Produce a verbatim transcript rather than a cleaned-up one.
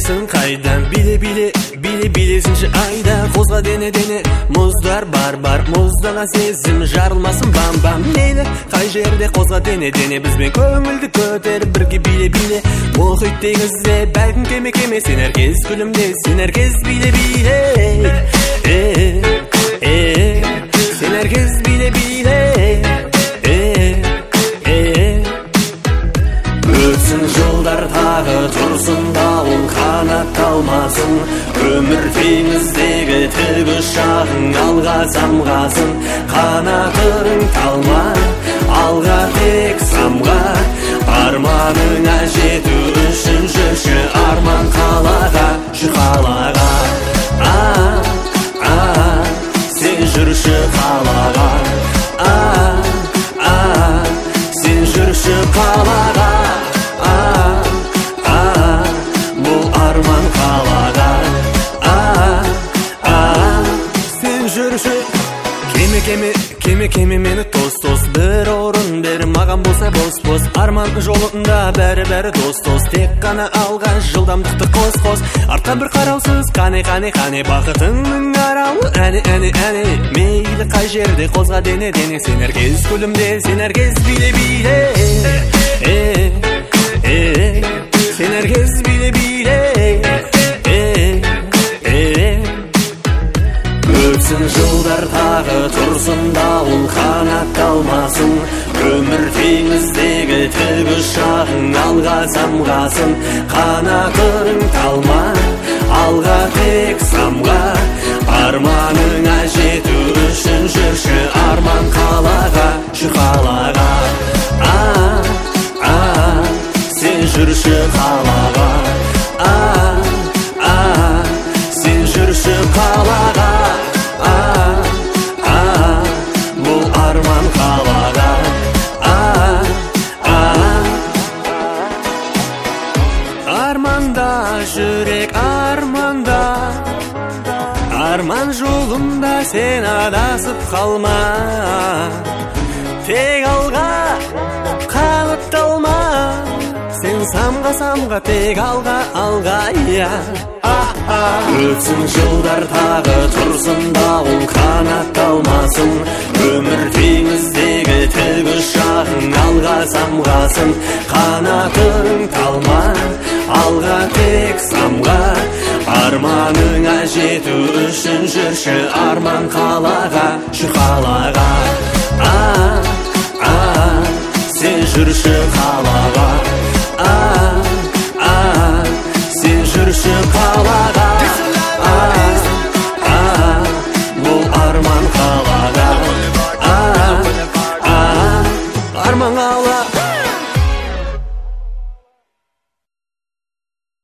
келесің қайдан? Биле-биле, биле-билесінші айда. Қозға дене-дене, мұздар бар-бар, мұздана сезім жарылмасын бам-бам. Мейлі, қай жерде қозға дене-дене, бізбен көңілді көтеріп бірге биле-биле. Мұхит теңізде, бәлкім кеме-кеме, сен әркез күлімде, сен әркез биле-биле. Сен әркез биле-биле. Өтсін жылдар тағы тұрсын дауыл қанатталмасын. Өмір теңіздегі тікұшағың алға самғасын. Қанатың талма, алға тек самға. Арманыңа жету үшін жүрші арман қалаға, жүр қалаға. Сен жүрші қалаға, сен жүрші қалаға. Бұл арман қалаға, сен жүрші. Кеме-кеме, кеме-кеме мені тос-тос, бір орын бер маған болса бос-бос. Арман жолында бәрі-бәрі дос-дос, тек қана алға жылдамдықты қос-қос. Артқа бір қараусыз, қане-қане-қане, бақытыңның арауы әне-әне-әне. Мейлі қай жерде қозға дене-дене, сен әркез күлімде, сен әркез биле-биле. Сен әркез биле-биле. Өтсін жылдар тағы тұрсын дауыл қанатталмасын. Өмір теңіздегі тікұшағың алға самғасын. Қанатың талма, алға тек самға. Арманыңа жету үшін жүрші арман қалаға, жүр қалаға. Сен жүрші қалаға, сен жүрші қалаға. Бұл арман қалаға, арманда жүрек арманда. Арман жолында сен адасып қалма. Тек алға қанатталма, сен самға-самға, тек алға-алға, я. Өтсін жылдар тағы тұрсын дауыл қанатталмасын. Өмір теңіздегі тікұшағың алға самғасын. Қанатың талма, алға тек самға. Арманыңа жету үшін жүрші арман қалаға, жүр қалаға. Сен жүрші қалаға.